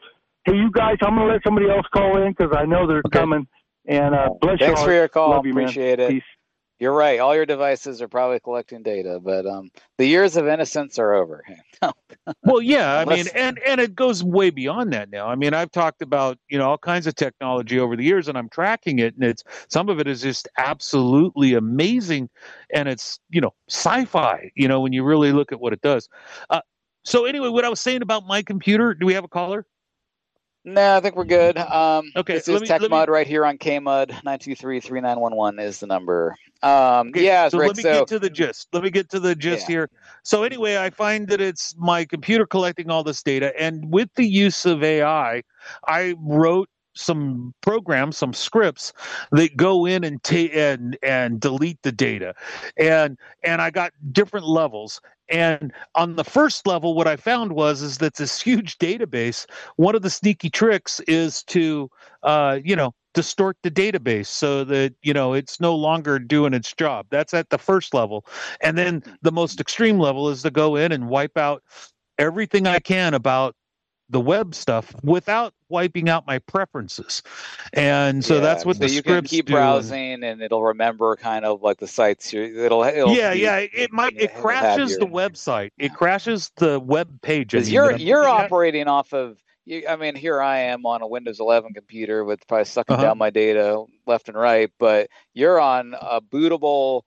Hey, you guys, I'm going to let somebody else call in because I know they're Okay. coming. And uh, bless Thanks your for your call. Love you, man. Appreciate it. Peace. You're right. All your devices are probably collecting data, but um, the years of innocence are over. Well, yeah, I mean, Unless- and and it goes way beyond that now. I mean, I've talked about, you know, all kinds of technology over the years, and I'm tracking it, and it's some of it is just absolutely amazing, and it's, you know, sci-fi, you know, when you really look at what it does. Uh, so anyway, what I was saying about my computer, do we have a caller? No, I think we're good. Um, Okay, this let is me- Tech let me- Mud right here on K Mud. nine two three, three nine one one is the number. Um, Okay, yeah, so Rick, let me so get to the gist. Let me get to the gist Yeah. here. So anyway, I find that it's my computer collecting all this data, and with the use of A I, I wrote some programs, some scripts that go in and ta- and and delete the data, and and I got different levels. And on the first level, what I found was is that this huge database. One of the sneaky tricks is to, uh, you know, distort the database so that, you know, it's no longer doing its job. That's at the first level. And then the most extreme level is to go in and wipe out everything I can about the web stuff without wiping out my preferences. And so yeah, that's what so the you can scripts keep do. And- browsing, and it'll remember kind of like the sites. You, it'll, it'll yeah, be, yeah. It might it it'll have crashes your- the website. Yeah. It crashes the web page. I Because mean, you're that I'm you're looking at. operating off of. You, I mean, here I am on a Windows eleven computer with probably sucking Uh-huh. down my data left and right, but you're on a bootable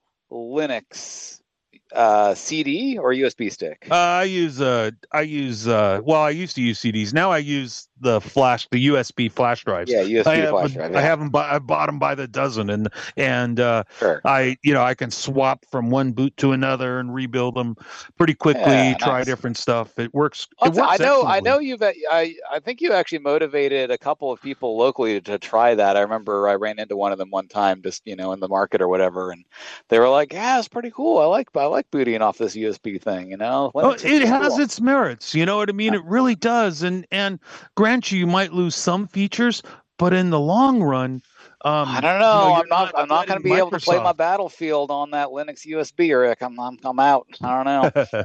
Linux uh, C D or U S B stick. Uh, I use uh I use uh well I used to use C Ds. Now I use the flash the U S B flash drives. yeah, U S B I have, flash drive. I Yeah, have them by, I bought them by the dozen, and and uh, sure. I you know I can swap from one boot to another and rebuild them pretty quickly. Yeah, try nice. different stuff. It works. I'll It t- works I know. I excellently. know you've. I I think you actually motivated a couple of people locally to try that. I remember I ran into one of them one time, just you know, in the market or whatever, and they were like, "Yeah, it's pretty cool. I like I like booting off this U S B thing." You know, Oh, Linux is it pretty has cool. its merits. You know what I mean? It really does. And and grant you, you might lose some features, but in the long run, um, I don't you know. you're I'm not. I'm not going to letting be able to play my Microsoft- Battlefield on that Linux U S B, Rick. I'm. I'm. I'm out. I don't know.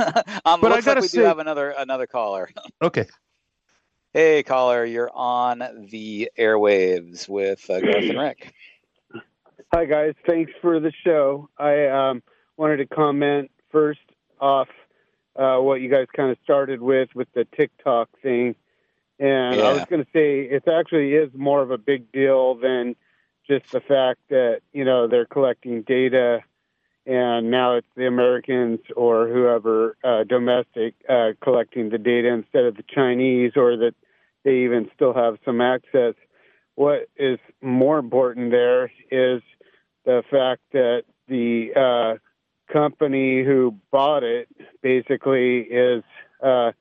um, But I looks like gotta we say- do have another another caller. Okay. Hey, caller, you're on the airwaves with uh, Garth and Rick. Hi, guys. Thanks for the show. I um, wanted to comment first off uh, what you guys kind of started with, with the TikTok thing. And Yeah. I was going to say it actually is more of a big deal than just the fact that, you know, they're collecting data and now it's the Americans or whoever uh, domestic uh, collecting the data instead of the Chinese, or that they even still have some access. What is more important there is the fact that the uh, company who bought it basically is uh,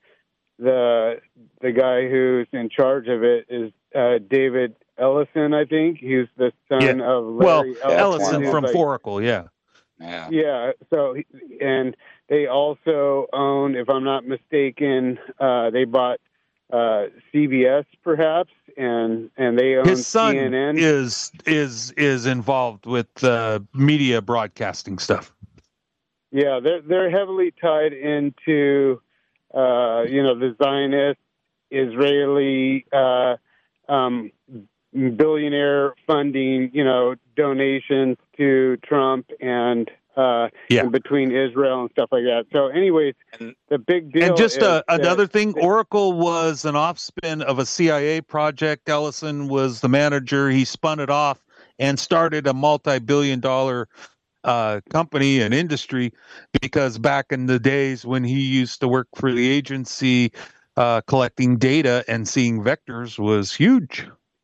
the the guy who's in charge of it is uh, David Ellison, I think. He's the son Yeah. of Well, Larry Ellison who's from like- Foracle, yeah. Yeah. yeah. So, and they also own, if I'm not mistaken, uh, they bought uh, C B S perhaps, and and they own His son C N N. is is is involved with uh, media broadcasting stuff. Yeah, they're they're heavily tied into, uh, you know, the Zionist Israeli uh, um, billionaire funding, you know, donations to Trump and uh, Yeah. and between Israel and stuff like that. So, anyways, And- the big deal. And just is uh, that- another thing, Oracle was an offspin of a C I A project. Ellison was the manager. He spun it off and started a multi-billion dollar uh, company and industry, because back in the days when he used to work for the agency, uh, collecting data and seeing vectors was huge.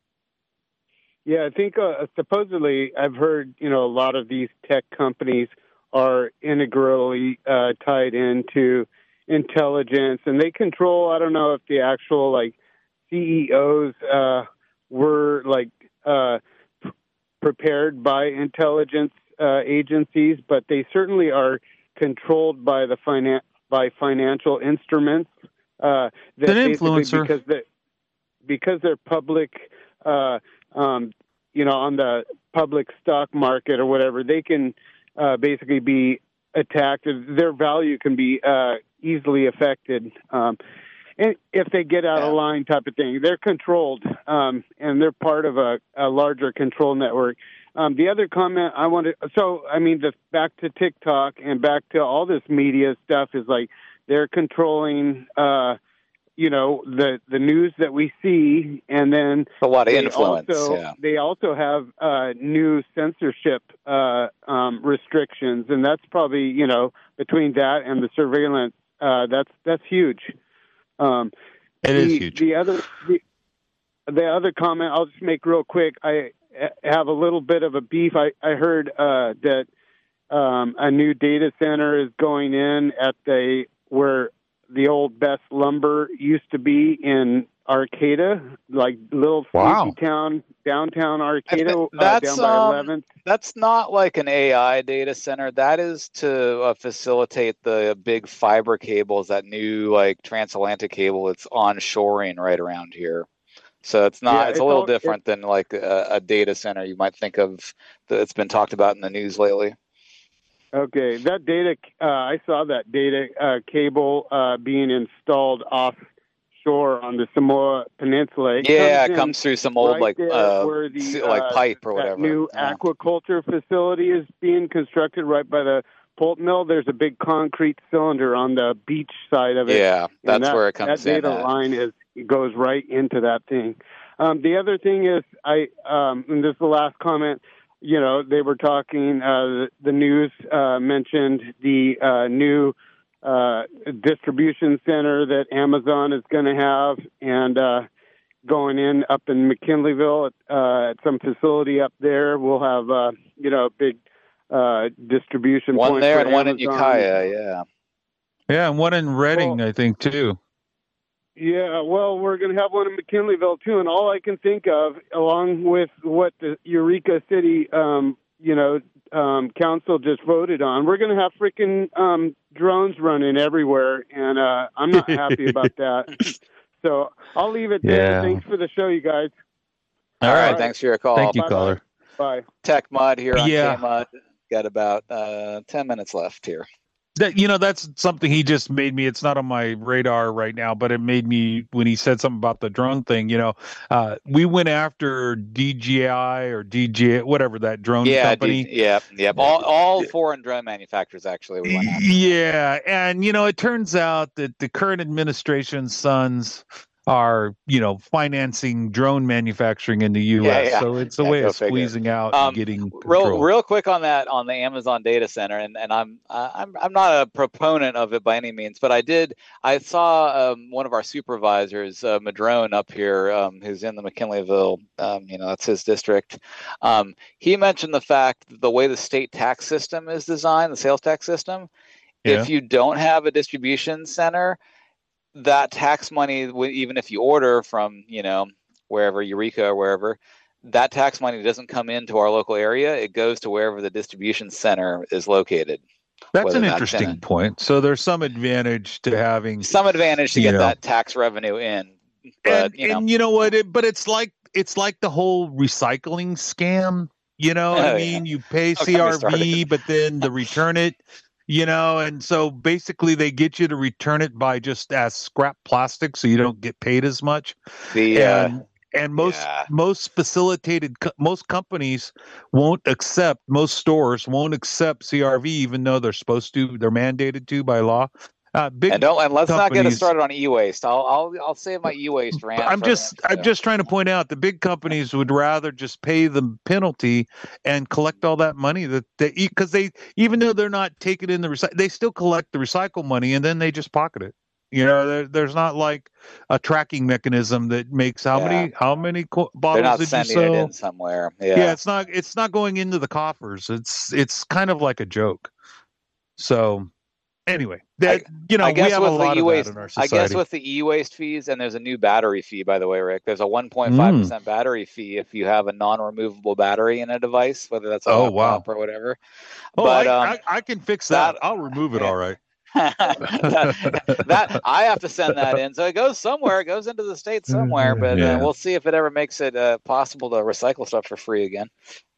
Yeah, I think uh, supposedly I've heard, you know, a lot of these tech companies are integrally uh, tied into intelligence, and they control, I don't know if the actual, like, C E Os uh, were, like, uh, p- prepared by intelligence uh, agencies, but they certainly are controlled by the finan- by financial instruments. Uh, that An basically influencer. because they because they're public, uh, um, you know, on the public stock market or whatever, they can uh, basically be attacked. Their value can be uh, easily affected. Um, if they get out Yeah. of line type of thing. They're controlled, um, and they're part of a, a larger control network. Um, the other comment I wanted, so I mean, the, back to TikTok and back to all this media stuff is like they're controlling, uh, you know, the the news that we see, and then A lot of they influence. Also, yeah. They also have uh, new censorship uh, um, restrictions, and that's probably, you know, between that and the surveillance, uh, that's that's huge. Um, It the, is huge. The other the, the other comment I'll just make real quick. I have a little bit of a beef. I I heard uh, that um, a new data center is going in at the where the old Best Lumber used to be in Arcata, like little Wow. sleepy town, downtown I Arcata, think uh, that's, down by um, eleventh. That's not like an A I data center. That is to uh, facilitate the big fiber cables, that new like transatlantic cable that's onshoring right around here. So it's not. Yeah, it's, it's a little all- different than like a, a data center you might think of that's been talked about in the news lately. Okay, that data, uh, I saw that data uh, cable uh, being installed offshore on the Samoa Peninsula. It Yeah, it in comes through some old right like there uh, where the, se- like uh, pipe or that whatever. new Yeah. aquaculture facility is being constructed right by the pulp mill. There's a big concrete cylinder on the beach side of it. Yeah, And that's that, where it comes that data in. At. line is goes right into that thing. Um, the other thing is, I um, and this is the last comment. You know, they were talking. Uh, the news uh, mentioned the uh, new uh, distribution center that Amazon is going to have, and uh, going in up in McKinleyville uh, at some facility up there. We'll have uh, you know a big uh, distribution One point there for and one in Amazon. Ukiah. Yeah. Yeah, and one in Reading, Well- I think, too. Yeah, well, we're going to have one in McKinleyville, too. And all I can think of, along with what the Eureka City, um, you know, um, council just voted on, we're going to have freaking um, drones running everywhere. And uh, I'm not happy about that. So I'll leave it there. Yeah. Thanks for the show, you guys. All right. right. Thanks for your call. Thank you, bye-bye. caller. Bye. Tech Mud here on Yeah. K-Mud. Got about uh, ten minutes left here. That, you know, that's something he just made me. It's not on my radar right now, but it made me when he said something about the drone thing. You know, uh, we went after D J I or D J, whatever that drone Yeah, company. dude, yeah, yeah. All, all foreign drone manufacturers actually. We went after. Yeah, and you know, it turns out that the current administration's sons are, you know, financing drone manufacturing in the U S. Yeah, yeah. So it's a Yeah, way go of figure. squeezing out Um, and getting Real, control. real quick on that on the Amazon data center, and and I'm uh, I'm I'm not a proponent of it by any means, but I did I saw um, one of our supervisors, uh, Madrone up here, um, who's in the McKinleyville, um, you know, that's his district. Um, he mentioned the fact that the way the state tax system is designed, the sales tax system, Yeah. if you don't have a distribution center, that tax money, even if you order from, you know, wherever, Eureka or wherever, that tax money doesn't come into our local area. It goes to wherever the distribution center is located. That's whether an that's interesting in point. So there's some advantage to having Some advantage to You get know. that tax revenue in. But, and, you know, and you know what? It, but it's like it's like the whole recycling scam. You know what Oh, I yeah. mean? You pay Don't get me C R V, started. but then the return it. You know, and so basically they get you to return it by just as scrap plastic, so you don't get paid as much. the uh, and and most yeah. most facilitated co- most companies won't accept, most stores won't accept C R V, even though they're supposed to, they're mandated to by law. Uh, big and don't and let's not get us companies- started on e-waste. I'll I'll I'll save my e-waste rant. I'm for just another I'm show. just trying to point out the big companies would rather just pay the penalty and collect all that money that they, because they, even though they're not taking in the recycle, they still collect the recycle money and then they just pocket it. You know, there, there's not like a tracking mechanism that makes how Yeah. many how many co- They're bottles not did you sending it sell? in somewhere. Yeah. Yeah. it's not it's not going into the coffers. It's it's kind of like a joke. So anyway, that you know, I we guess have a with the lot of that e-waste, in our I society. guess with the e-waste fees, and there's a new battery fee, by the way, Rick. There's a one point five percent Mm. battery fee if you have a non-removable battery in a device, whether that's a Oh, laptop wow. or whatever. oh, but, I, um, I I can fix that. that- I'll remove it yeah. all right. that, that I have to send that in, so it goes somewhere. It goes into the state somewhere, but Yeah. uh, we'll see if it ever makes it uh, possible to recycle stuff for free again.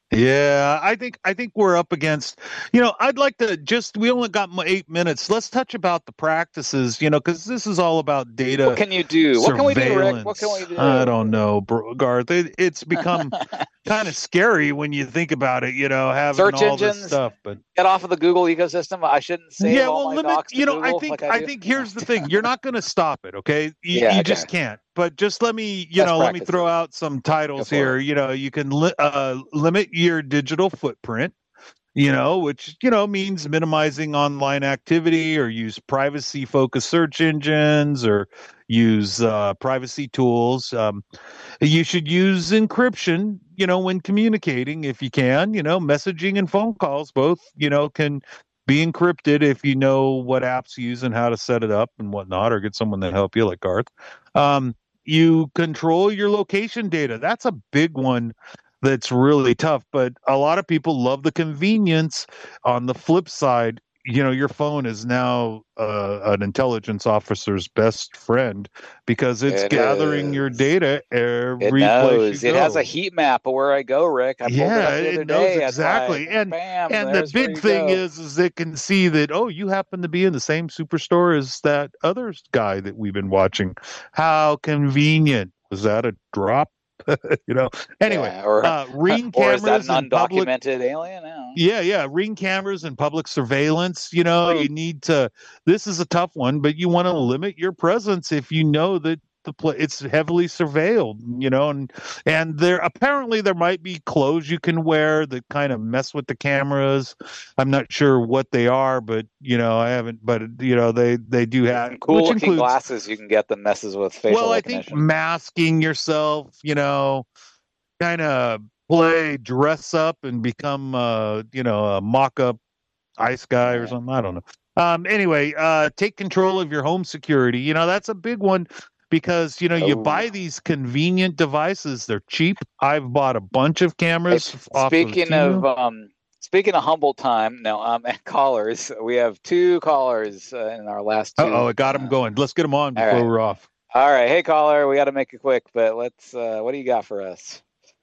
Yeah, I think I think we're up against, you know, I'd like to just, we only got eight minutes. Let's touch about the practices, you know, because this is all about data. What can you do? What can we do, Rick? What can we do? I don't know, bro, Garth. It, it's become kind of scary when you think about it, you know, having Search all engines, this stuff. But get off of the Google ecosystem. I shouldn't say yeah, all well, my limit. docs to You know, Google I think like I, I do. think here's the thing: you're not going to stop it, okay? You, Yeah, you okay. just can't. But just let me, you Best know, let me practices. throw out some titles Go for here. it. You know, you can li- uh, limit your digital footprint. You know, which, you know, means minimizing online activity, or use privacy focused search engines, or use uh, privacy tools. Um, you should use encryption, you know, when communicating, if you can. You know, messaging and phone calls both, you know, can be encrypted if you know what apps to use and how to set it up and whatnot, or get someone to help you, like Garth. Um, you control your location data. That's a big one that's really tough, but a lot of people love the convenience. On the flip side, you know, your phone is now uh, an intelligence officer's best friend, because it's It gathering your is. data It every place you knows. It go. has a heat map of where I go, Rick. I pulled it Yeah, up the other it knows day. exactly. It's like, and bam, and the there's where big you thing go. is is it can see that, oh, you happen to be in the same superstore as that other guy that we've been watching. How convenient. Was that a drop? You know. Anyway, Yeah, or uh ring or is that cameras an and public undocumented alien? No. yeah, yeah, ring cameras and public surveillance, you know, you need to, this is a tough one, but you want to limit your presence if you know that the pla it's heavily surveilled, you know, and and there apparently there might be clothes you can wear that kind of mess with the cameras. I'm not sure what they are, but you know, I haven't, but you know, they they do have, Cool which looking includes, glasses you can get that messes with facial well, I think recognition. masking yourself, you know, kind of play dress up and become uh you know a mock-up ice guy or Yeah. something, I don't know. Um anyway, uh take control of your home security. You know, that's a big one, because you know, you Oh. buy these convenient devices, they're cheap. I've bought a bunch of Hey, cameras off of speaking Temu. of um, speaking of humble time, no, um, callers. We have two callers uh, in our last two. Uh-oh, it got them uh, going. Let's get them on all before right. we're off. All right, hey caller, we got to make it quick, but let's. Uh, what do you got for us?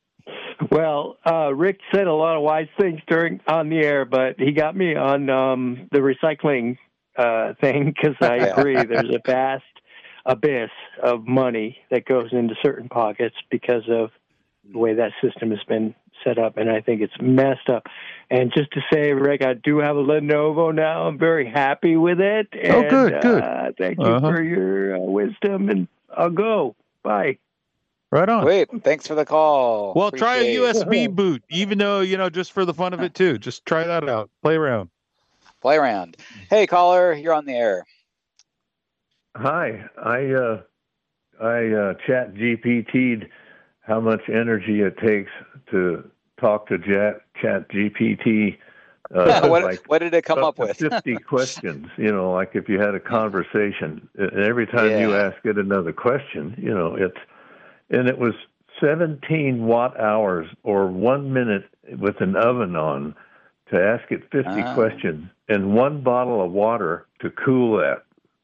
Well, uh, Rick said a lot of wise things during on the air, but he got me on um, the recycling uh, thing, because I Yeah. agree. There's a vast abyss of money that goes into certain pockets because of the way that system has been set up, and I think it's messed up. And just to say, Rick, I do have a Lenovo now. I'm very happy with it. And, Oh, good, good. Uh, thank you Uh-huh. for your uh, wisdom, and I'll go. Bye. Right on. Wait, thanks for the call. Well, try a Appreciate U S it. B boot, even though, you know, just for the fun of it too. Just try that out. Play around. Play around. Hey caller, you're on the air. Hi, I uh, I uh, chat G P T'd how much energy it takes to talk to chat, chat G P T. Uh, what, like what did it come up to with? fifty questions, you know, like if you had a conversation, and every time you Yeah. ask it another question, you know, it's, and it was seventeen watt hours or one minute with an oven on to ask it fifty Ah. questions, and one bottle of water to cool that.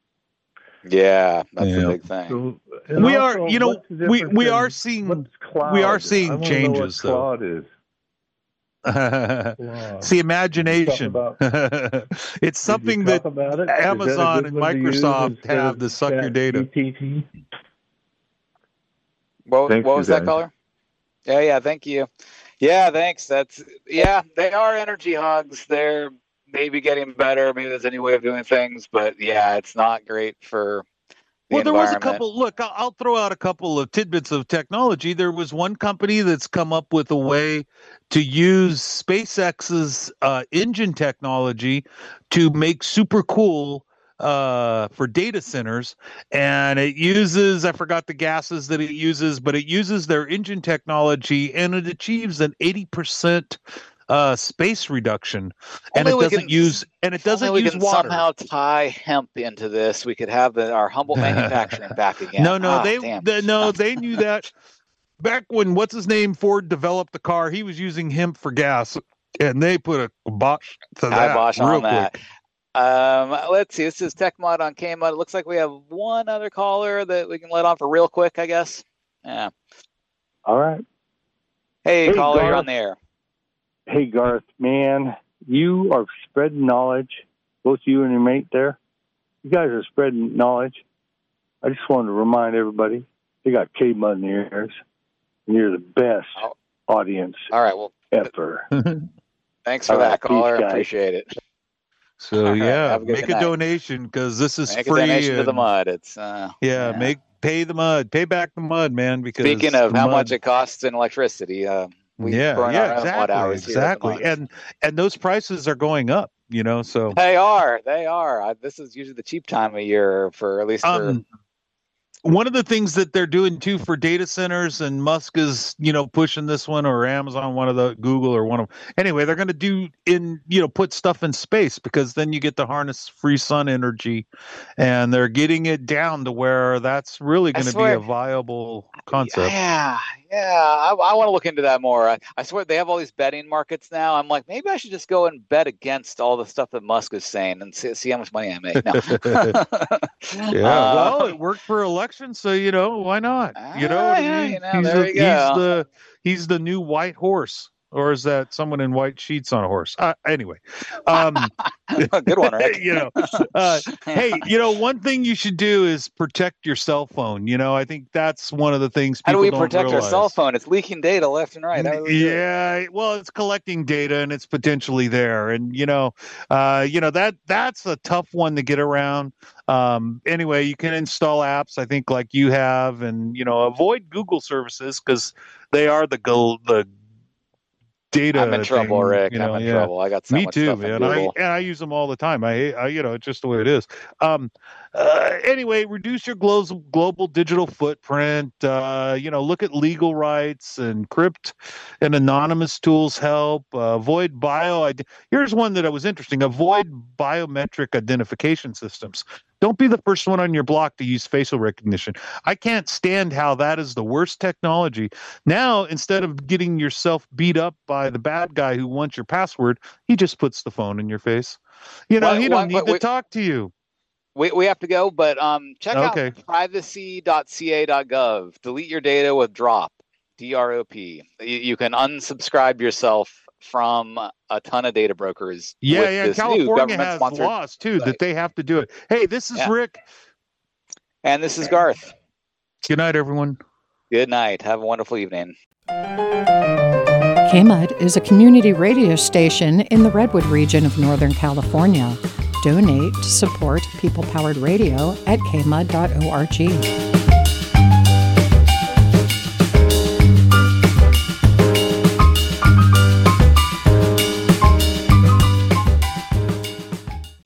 Yeah, that's Yeah. a big thing. So, and We also, are, you know, what's the we difference we in- are seeing what's cloud? we are seeing I wanna changes, know though. what cloud is. It's the imagination. Talk It's Did you something talk that about it? Is that a Amazon good and one to use Microsoft instead have of to suck your data. ChatGPT? What, Thanks, what you was that guys. caller? Yeah, yeah, thank you. Yeah, thanks. That's yeah, they are energy hogs. They're maybe getting better. Maybe there's a new way of doing things, but yeah, it's not great for the Well, there was a environment. couple. Look, I'll, I'll throw out a couple of tidbits of technology. There was one company that's come up with a way to use SpaceX's uh, engine technology to make super cool uh, for data centers, and it uses, I forgot the gases that it uses, but it uses their engine technology, and it achieves an eighty percent uh, space reduction, and Only it we doesn't can- use and it If only doesn't we use can water. somehow tie hemp into this, we could have the, our humble manufacturing back again. No, no, Ah, they, damn. they no, Ah. they knew that back when what's his name Ford developed the car. He was using hemp for gas, and they put a kibosh to that Kibosh real on that. quick. Um, let's see. This is TechMod on KMod. It looks like we have one other caller that we can let on for real quick, I guess. Yeah. All right. Hey, Hey, caller, you're Garth. on the air. Hey, Garth, man, you are spreading knowledge. Both you and your mate there. You guys are spreading knowledge. I just wanted to remind everybody, they got K-Mud in the ears, and you're the best oh. audience All right, well, ever. Thanks for All that, right, caller. peace, I guys. appreciate it. So All right, yeah, have a good make a night. donation because this is Make free. a donation to the and- mud. It's uh, Yeah, make pay the mud, pay back the mud, man. Because Speaking of the how mud- much it costs in electricity, uh, we yeah, burn yeah, our own watt exactly, hours here at the exactly, mud. and and those prices are going up. You know, so They are. They are. I, this is usually the cheap time of year for at least for. um, one of the things that they're doing too for data centers, and Musk is, you know, pushing this one, or Amazon, one of the Google or one of anyway, they're going to do in, you know, put stuff in space because then you get to harness free sun energy, and they're getting it down to where that's really going to be swear- a viable concept. Yeah, yeah. I, I want to look into that more. I, I swear they have all these betting markets now. I'm like, maybe I should just go and bet against all the stuff that Musk is saying and see, see how much money I make. No. Yeah, Uh, well, it worked for elections, so you know why not? You know, what I yeah, mean? you know, he's, there the, you go. he's the he's the new white horse, or is that someone in white sheets on a horse? Uh, anyway, um, good one, right? you know, uh, hey, you know, one thing you should do is protect your cell phone. You know, I think that's one of the things. How do people we don't protect realize. our cell phone? It's leaking data left and right. How do we do it? Yeah, well, it's collecting data and it's potentially there, and you know, uh, you know that that's a tough one to get around. Um, anyway, you can install apps, I think, like you have, and you know, avoid Google services because they are the go the data. I'm in trouble, thing, Rick. You know, I'm in yeah. trouble. I got so Me much too, stuff in man. I Google. and I use them all the time. I, hate- I you know, it's just the way it is. Um, uh, anyway, reduce your global global digital footprint. Uh, you know, look at legal rights, encrypt and anonymous tools help. Uh, avoid bio. id- Here's one that was interesting. Avoid biometric identification systems. Don't be the first one on your block to use facial recognition. I can't stand how that is the worst technology. Now, instead of getting yourself beat up by the bad guy who wants your password, he just puts the phone in your face. You know, Why- he why- don't need wait, to wait. talk to you. We we have to go, but um, check Okay. out privacy dot c a dot gov. Delete your data with drop, D R O P. You, you can unsubscribe yourself from a ton of data brokers. Yeah, with yeah. this new California has government-sponsored laws too site. that they have to do it. Hey, this is Yeah. Rick. And this is Garth. Good night, everyone. Good night. Have a wonderful evening. K-Mud is a community radio station in the Redwood region of Northern California. Donate to support people-powered radio at k mud dot org.